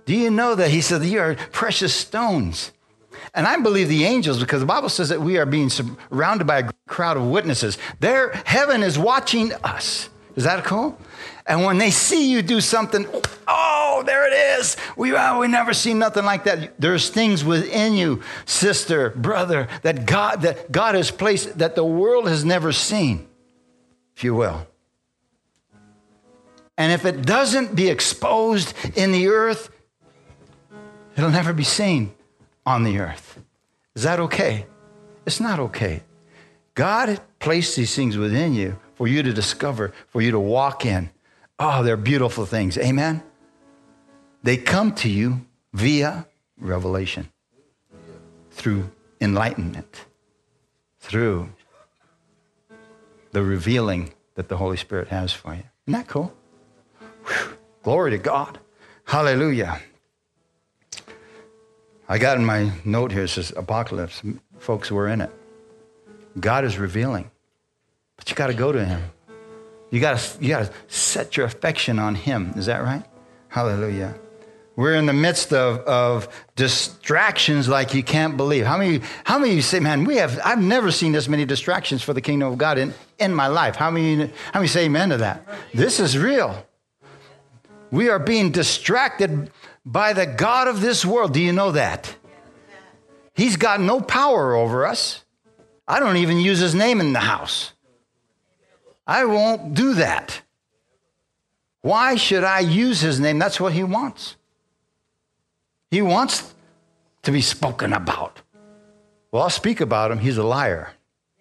Speaker 1: Do you know that he said, you are precious stones? And I believe the angels, because the Bible says that we are being surrounded by a crowd of witnesses. Heaven is watching us. Is that cool? And when they see you do something, oh, there it is. We never seen nothing like that. There's things within you, sister, brother, that God has placed that the world has never seen, if you will. And if it doesn't be exposed in the earth, it'll never be seen on the earth. Is that okay? It's not okay. God placed these things within you for you to discover, for you to walk in. Oh, they're beautiful things. Amen? They come to you via revelation, through enlightenment, through the revealing that the Holy Spirit has for you. Isn't that cool? Whew. Glory to God. Hallelujah. I got in my note here, it says apocalypse. Folks, we're in it. God is revealing, but you got to go to him. You got to set your affection on him. Is that right? Hallelujah. We're in the midst of distractions like you can't believe. How many of you say, man, I've never seen this many distractions for the kingdom of God in my life. How many say amen to that? This is real. We are being distracted by the God of this world. Do you know that? He's got no power over us. I don't even use his name in the house. I won't do that. Why should I use his name? That's what he wants. He wants to be spoken about. Well, I'll speak about him. He's a liar.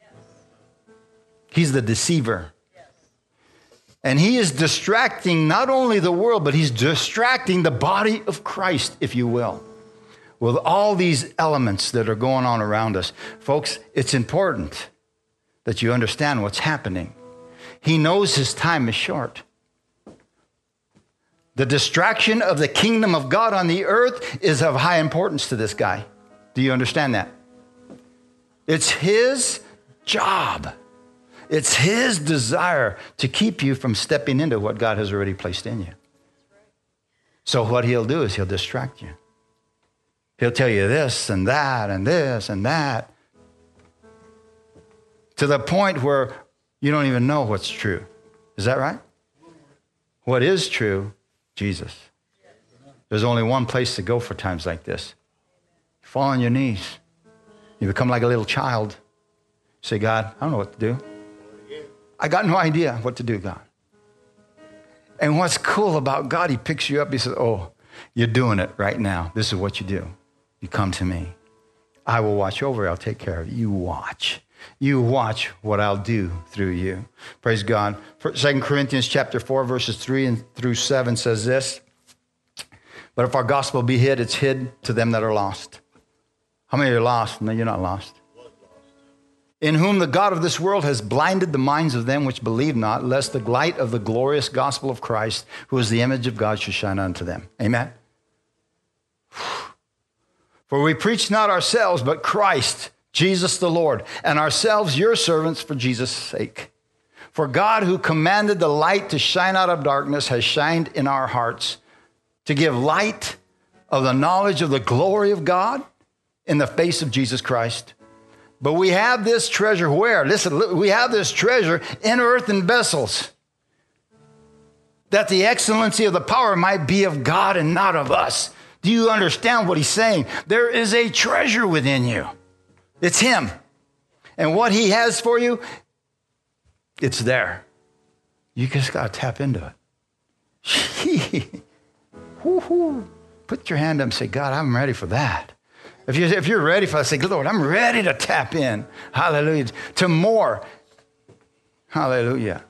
Speaker 1: He's the deceiver. And he is distracting not only the world, but he's distracting the body of Christ, if you will, with all these elements that are going on around us. Folks, it's important that you understand what's happening. He knows his time is short. The distraction of the kingdom of God on the earth is of high importance to this guy. Do you understand that? It's his job. It's his desire to keep you from stepping into what God has already placed in you. So what he'll do is he'll distract you. He'll tell you this and that and this and that, to the point where you don't even know what's true. Is that right? What is true? Jesus. There's only one place to go for times like this. You fall on your knees. You become like a little child. Say, God, I don't know what to do. I got no idea what to do, God. And what's cool about God, he picks you up. He says, oh, you're doing it right now. This is what you do. You come to me. I will watch over you. I'll take care of you. You watch. You watch what I'll do through you. Praise God. 2 Corinthians chapter 4, verses 3 through 7 says this. But if our gospel be hid, it's hid to them that are lost. How many are lost? No, you're not lost. In whom the God of this world has blinded the minds of them which believe not, lest the light of the glorious gospel of Christ, who is the image of God, should shine unto them. Amen? For we preach not ourselves, but Christ, Jesus the Lord, and ourselves your servants for Jesus' sake. For God, who commanded the light to shine out of darkness, has shined in our hearts to give light of the knowledge of the glory of God in the face of Jesus Christ. But we have this treasure where? Listen, we have this treasure in earthen vessels, that the excellency of the power might be of God and not of us. Do you understand what he's saying? There is a treasure within you. It's him. And what he has for you, it's there. You just got to tap into it. Put your hand up and say, God, I'm ready for that. If you're ready for that, say, Lord, I'm ready to tap in. Hallelujah. To more. Hallelujah.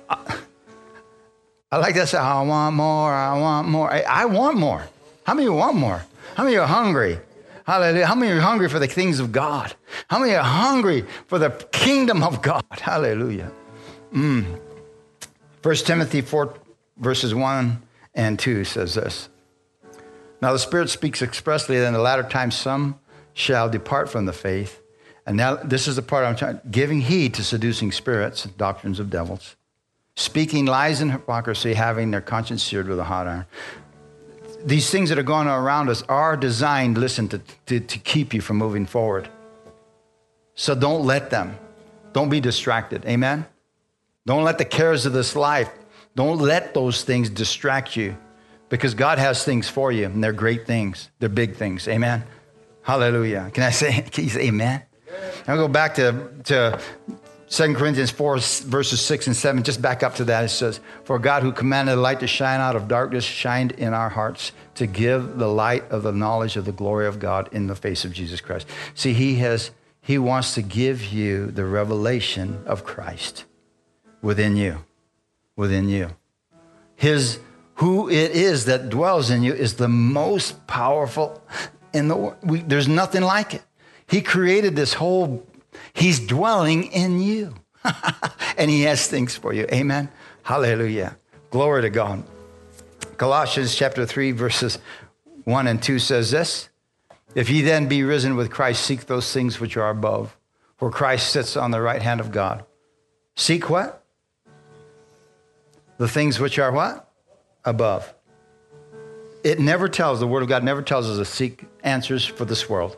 Speaker 1: I like that. Say, I want more. I want more. I want more. How many want more? How many are hungry? Hallelujah. How many are hungry for the things of God? How many are hungry for the kingdom of God? Hallelujah. 1 Timothy 4, verses 1 and 2 says this. Now the Spirit speaks expressly that in the latter times some shall depart from the faith. And now this is the part I'm trying, giving heed to seducing spirits, doctrines of devils, speaking lies and hypocrisy, having their conscience seared with a hot iron. these things that are going on around us are designed, listen, to keep you from moving forward. So don't let them. Don't be distracted. Amen? Don't let the cares of this life, don't let those things distract you, because God has things for you, and they're great things. They're big things. Amen? Hallelujah. Can you say amen? I'll go back to 2 Corinthians 4, verses 6 and 7. Just back up to that. It says, for God who commanded the light to shine out of darkness shined in our hearts to give the light of the knowledge of the glory of God in the face of Jesus Christ. See, he wants to give you the revelation of Christ within you. Within you. Who it is that dwells in you is the most powerful in the world. There's nothing like it. He created this whole, he's dwelling in you. And he has things for you. Amen. Hallelujah. Glory to God. Colossians chapter 3, verses 1 and 2 says this. If ye then be risen with Christ, seek those things which are above, where Christ sits on the right hand of God. Seek what? The things which are what? Above. It never tells, the Word of God never tells us to seek answers for this world.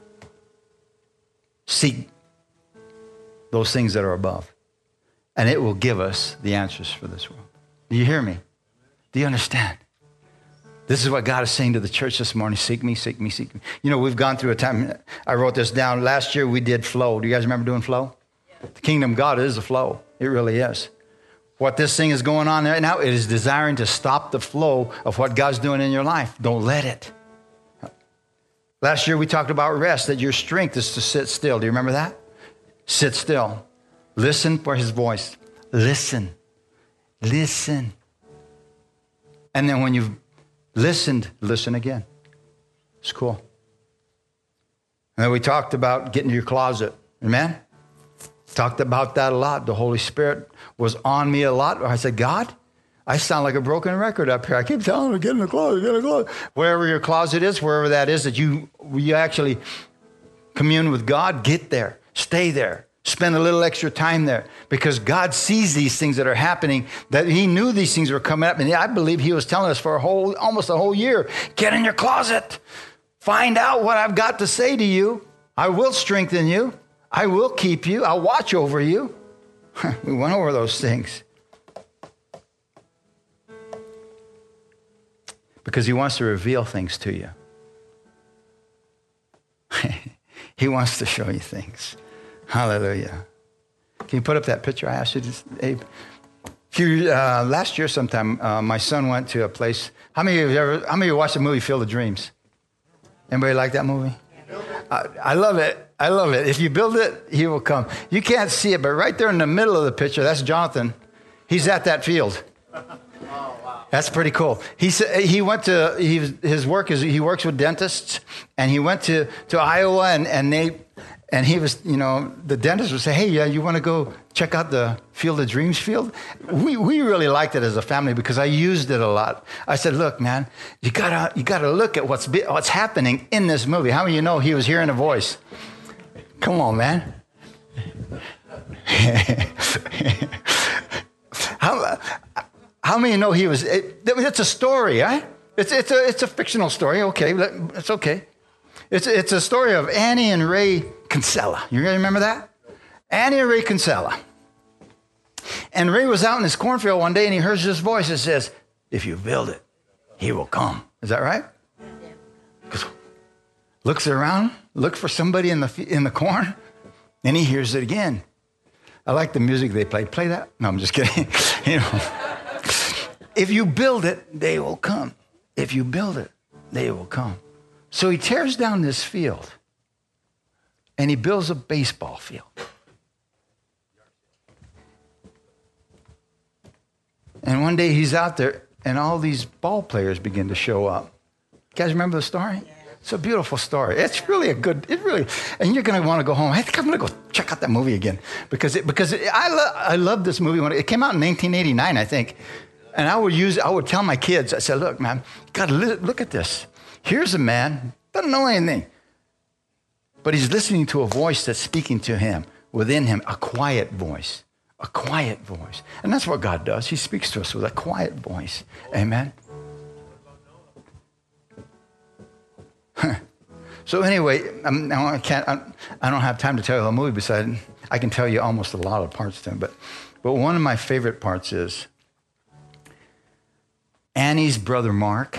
Speaker 1: Seek those things that are above, and it will give us the answers for this world. Do you hear me? Do you understand? This is what God is saying to the church this morning. Seek me, seek me, seek me. You know, we've gone through a time, I wrote this down. Last year we did flow. Do you guys remember doing flow? Yeah. The kingdom of God is a flow. It really is. What this thing is going on right now, it is desiring to stop the flow of what God's doing in your life. Don't let it. Last year we talked about rest, that your strength is to sit still. Do you remember that? Sit still. Listen for his voice. Listen. Listen. And then when you've listened, listen again. It's cool. And then we talked about getting to your closet. Amen? Talked about that a lot. The Holy Spirit was on me a lot. I said, God, I sound like a broken record up here. I keep telling him, get in the closet, get in the closet. Wherever your closet is, wherever that is, that you actually commune with God, get there. Stay there. Spend a little extra time there, because God sees these things that are happening, that he knew these things were coming up. And I believe he was telling us for almost a whole year, get in your closet. Find out what I've got to say to you. I will strengthen you. I will keep you. I'll watch over you. We went over those things. Because he wants to reveal things to you. He wants to show you things. Hallelujah. Can you put up that picture I asked you to, Abe? Last year sometime, my son went to a place. How many of you watched the movie Field of Dreams? Anybody like that movie? I love it. I love it. If you build it, he will come. You can't see it, but right there in the middle of the picture, that's Jonathan. He's at that field. That's pretty cool. He went to, his work is, he works with dentists, and he went to Iowa, and he was, the dentist would say, hey, yeah, you want to go check out the Field of Dreams field? We really liked it as a family because I used it a lot. I said, look, man, you gotta look at what's happening in this movie. How many of you know he was hearing a voice? Come on, man. How many know he was? It's a story, right? It's a fictional story. Okay, it's okay. It's a story of Annie and Ray Kinsella. You remember that? Annie and Ray Kinsella. And Ray was out in his cornfield one day, and he hears this voice that says, if you build it, he will come. Is that right? Looks around, looks for somebody in the corn, and he hears it again. I like the music they play. Play that? No, I'm just kidding. If you build it, they will come. If you build it, they will come. So he tears down this field, and he builds a baseball field. And one day he's out there, and all these ball players begin to show up. You guys remember the story? Yeah. It's a beautiful story. It's really and you're going to want to go home. I think I'm going to go check out that movie again because I love this movie. When it came out in 1989, I think. And I would tell my kids, I said, look, man, you got to look at this. Here's a man, doesn't know anything, but he's listening to a voice that's speaking to him, within him, a quiet voice. A quiet voice. And that's what God does. He speaks to us with a quiet voice. Amen. So anyway, I don't have time to tell you the whole movie. Besides, I can tell you almost a lot of parts to it. But one of my favorite parts is Annie's brother Mark.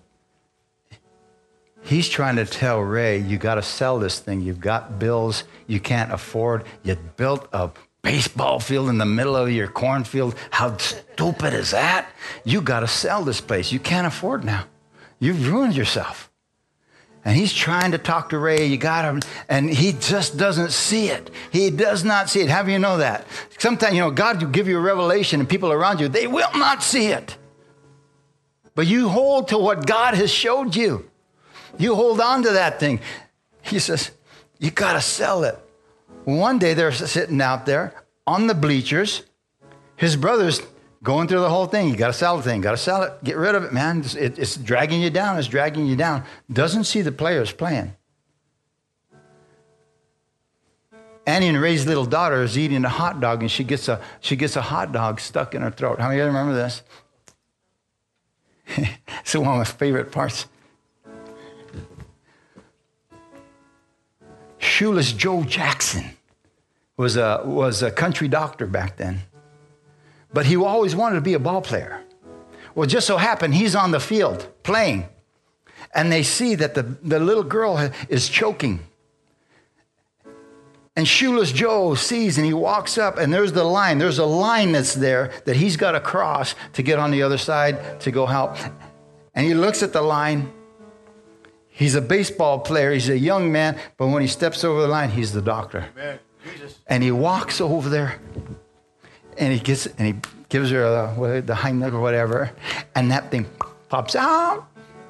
Speaker 1: He's trying to tell Ray, you got to sell this thing. You've got bills you can't afford. You built a baseball field in the middle of your cornfield. How stupid is that? You got to sell this place. You can't afford now. You've ruined yourself. And he's trying to talk to Ray. You got him, and he just doesn't see it. He does not see it. How do you know that? Sometimes, God will give you a revelation, and people around you, they will not see it. But you hold to what God has showed you. You hold on to that thing. He says, you got to sell it. One day they're sitting out there on the bleachers. His brother's going through the whole thing. You got to sell the thing. Got to sell it. Get rid of it, man. It's dragging you down. It's dragging you down. Doesn't see the players playing. Annie and Ray's little daughter is eating a hot dog, and she gets a hot dog stuck in her throat. How many of you remember this? It's one of my favorite parts. Shoeless Joe Jackson was a country doctor back then. But he always wanted to be a ball player. Well, just so happened he's on the field playing, and they see that the little girl is choking. And Shoeless Joe sees, and he walks up, and there's the line. There's a line that's there that he's got to cross to get on the other side to go help. And he looks at the line. He He's a baseball player. He's a young man. But when he steps over the line, he's the doctor. Amen. Jesus. And he walks over there, and he gives her the hind leg or whatever, and that thing pops out.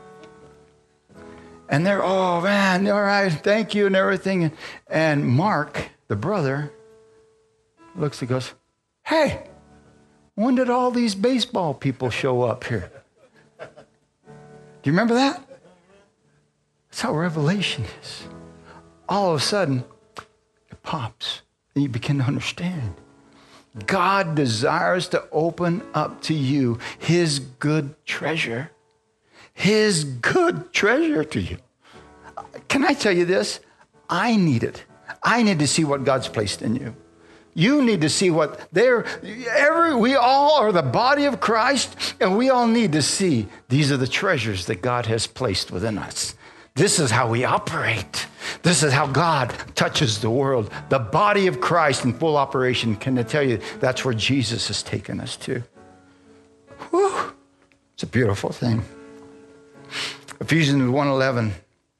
Speaker 1: And they're, oh man, all right, thank you and everything. And Mark, the brother, looks and goes, hey, when did all these baseball people show up here? Do you remember that? That's how revelation is. All of a sudden, it pops, and you begin to understand. God desires to open up to you his good treasure. His good treasure to you. Can I tell you this? I need it. I need to see what God's placed in you. You need to see what we all are the body of Christ, and we all need to see these are the treasures that God has placed within us. This is how we operate. This is how God touches the world. The body of Christ in full operation. Can I tell you, that's where Jesus has taken us to. Whew. It's a beautiful thing. Ephesians 1:11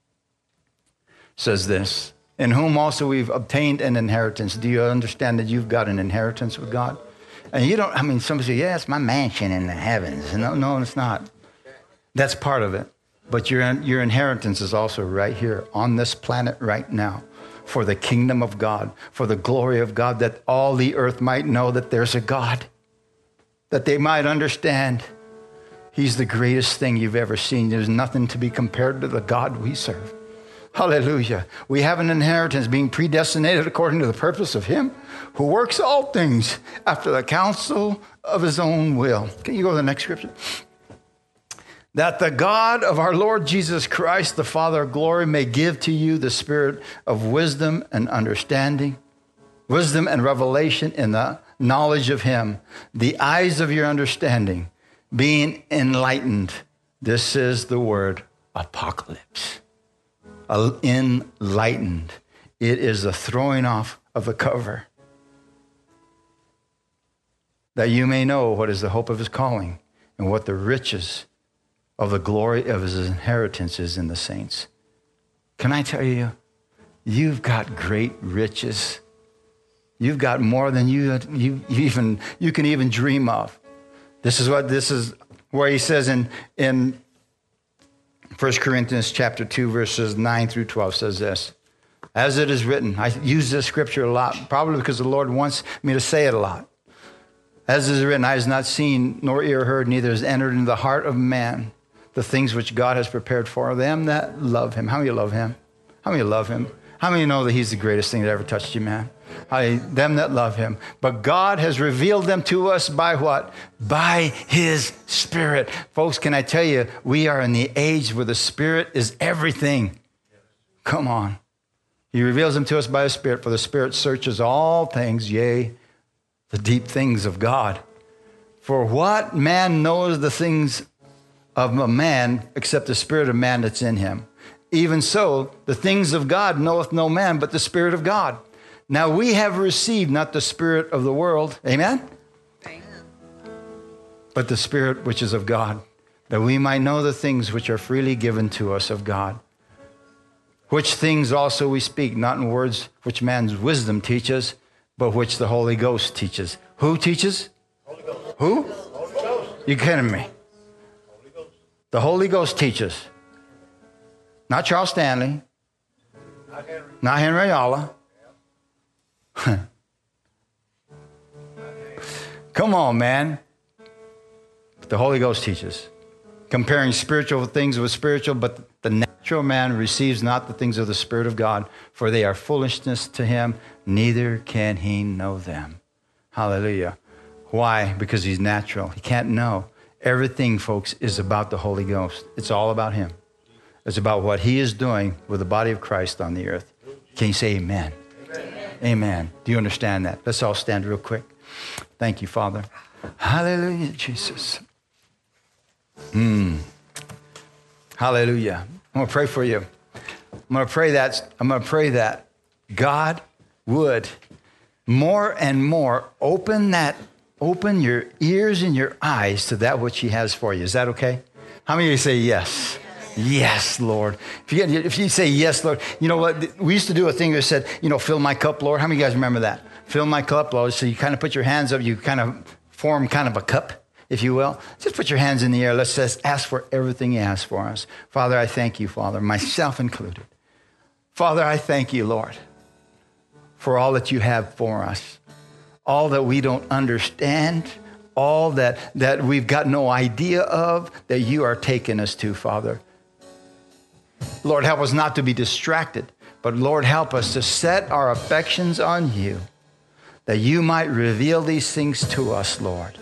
Speaker 1: says this, in whom also we've obtained an inheritance. Do you understand that you've got an inheritance with God? And you don't, somebody say, yeah, it's my mansion in the heavens. No, it's not. That's part of it. But your inheritance is also right here on this planet right now for the kingdom of God, for the glory of God, that all the earth might know that there's a God, that they might understand he's the greatest thing you've ever seen. There's nothing to be compared to the God we serve. Hallelujah. We have an inheritance being predestinated according to the purpose of him who works all things after the counsel of his own will. Can you go to the next scripture? That the God of our Lord Jesus Christ, the Father of glory, may give to you the spirit of wisdom and understanding, wisdom and revelation in the knowledge of him, the eyes of your understanding being enlightened. This is the word apocalypse. Enlightened. It is the throwing off of the cover. That you may know what is the hope of his calling and what the riches of the glory of his inheritance is in the saints. Can I tell you, you've got great riches. You've got more than you can even dream of. This is where he says in 1 Corinthians chapter 2, verses 9 through 12 says this. As it is written, I use this scripture a lot, probably because the Lord wants me to say it a lot. As it is written, eye has not seen, nor ear heard, neither has entered into the heart of man the things which God has prepared for them that love him. How many love him? How many love him? How many know that he's the greatest thing that ever touched you, man? Them that love him. But God has revealed them to us by what? By his Spirit. Folks, can I tell you, we are in the age where the Spirit is everything. Come on. He reveals them to us by the Spirit, for the Spirit searches all things, yea, the deep things of God. For what man knows the things of a man except the spirit of man that's in him? Even so, the things of God knoweth no man but the Spirit of God. Now we have received not the spirit of the world, amen? Amen. But the Spirit which is of God, that we might know the things which are freely given to us of God. Which things also we speak, not in words which man's wisdom teaches, but which the Holy Ghost teaches. Who teaches?
Speaker 3: Holy Ghost.
Speaker 1: Who?
Speaker 3: Holy Ghost.
Speaker 1: You kidding me?
Speaker 3: Holy Ghost.
Speaker 1: The Holy Ghost teaches. Not Charles Stanley.
Speaker 3: Not Henry.
Speaker 1: Not Henry Ayala. Come on, man. The Holy Ghost teaches. Comparing spiritual things with spiritual, but the natural man receives not the things of the Spirit of God, for they are foolishness to him, neither can he know them. Hallelujah. Why? Because he's natural. He can't know. Everything, folks, is about the Holy Ghost. It's all about him. It's about what he is doing with the body of Christ on the earth. Can you say amen? Amen. Amen. Do you understand that? Let's all stand real quick. Thank you, Father. Hallelujah, Jesus. Hallelujah. I'm going to pray for you. I'm going to pray that God would more and more open your ears and your eyes to that which he has for you. Is that okay? How many of you say yes? Yes, Lord. If you say yes, Lord, you know what? We used to do a thing that said, fill my cup, Lord. How many of you guys remember that? Fill my cup, Lord. So you kind of put your hands up. You kind of form kind of a cup, if you will. Just put your hands in the air. Let's just ask for everything he has for us. Father, I thank you, Father, myself included. Father, I thank you, Lord, for all that you have for us, all that we don't understand, all that we've got no idea of, that you are taking us to, Father. Lord, help us not to be distracted, but Lord, help us to set our affections on you, that you might reveal these things to us, Lord.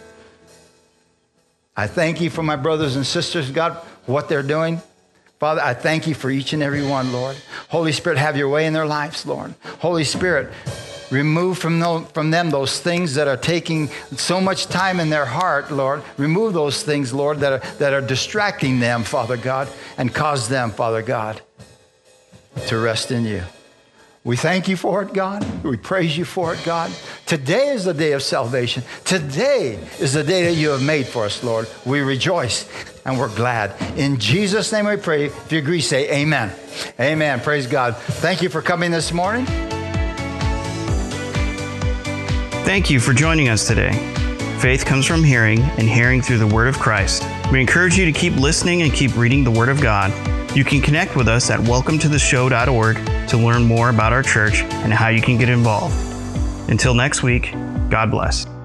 Speaker 1: I thank you for my brothers and sisters, God, what they're doing. Father, I thank you for each and every one, Lord. Holy Spirit, have your way in their lives, Lord. Holy Spirit, remove from them those things that are taking so much time in their heart, Lord. Remove those things, Lord, that are distracting them, Father God, and cause them, Father God, to rest in you. We thank you for it, God. We praise you for it, God. Today is the day of salvation. Today is the day that you have made for us, Lord. We rejoice and we're glad. In Jesus' name we pray. If you agree, say amen. Amen. Praise God. Thank you for coming this morning.
Speaker 4: Thank you for joining us today. Faith comes from hearing, and hearing through the Word of Christ. We encourage you to keep listening and keep reading the Word of God. You can connect with us at welcometotheshow.org to learn more about our church and how you can get involved. Until next week, God bless.